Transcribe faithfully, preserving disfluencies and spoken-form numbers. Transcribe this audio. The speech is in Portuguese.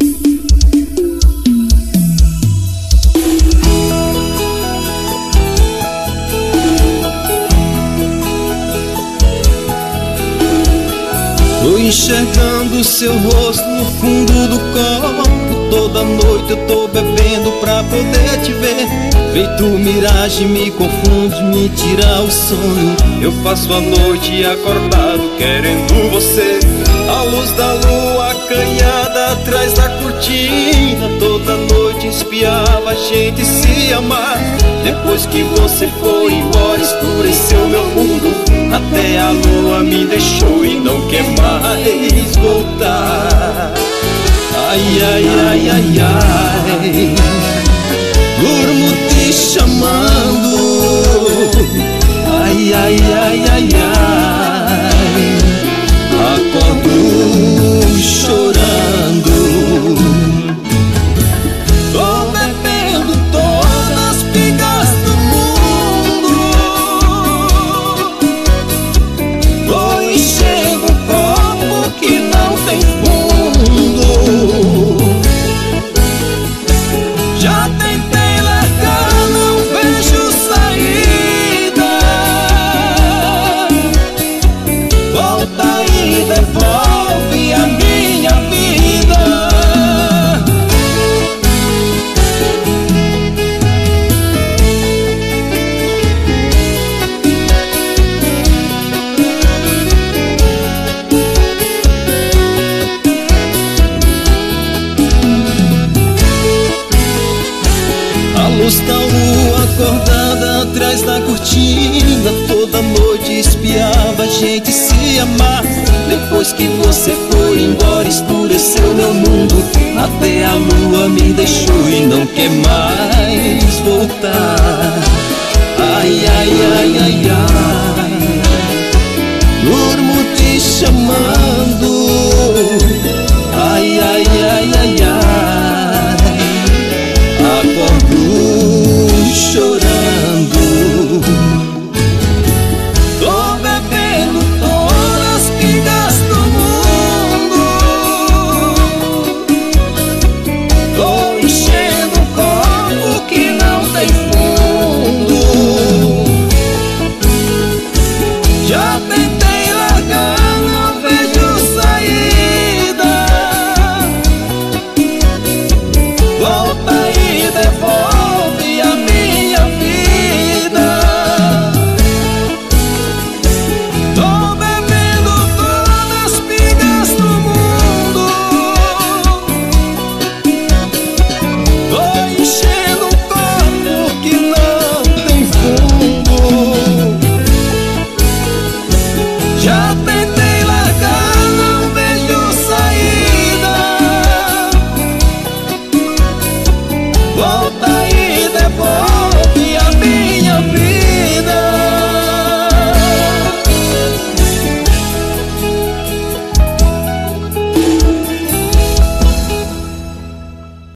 Tô enxergando seu rosto no fundo do copo. Toda noite eu tô bebendo pra poder te ver. Feito miragem, me confunde, me tira o sono. Eu passo a noite acordado querendo você. A luz da lua acanhada atrás da cortina. Toda noite espiava a gente se amar. Depois que você foi embora escureceu meu mundo. Até a lua me deixou e não quer mais voltar. Ai, ai, ai, ai, ai, durmo te chamando. Ai, ai, ai, ai, ai, acordo chorando. Tô bebendo todas as pingas do mundo. Tô enchendo um copo que não tem fundo. Já tentei largar, não vejo saída. Volta e devolve a minha vida. A luz da lua acordada atrás da cortina. Toda noite espiava a gente se amar. Depois que você foi embora escureceu meu mundo. Até a lua me deixou e não quer mais voltar. Ai, ai, ai, ai, ai, durmo te chamando. Ai, ai, ai, ai, ai,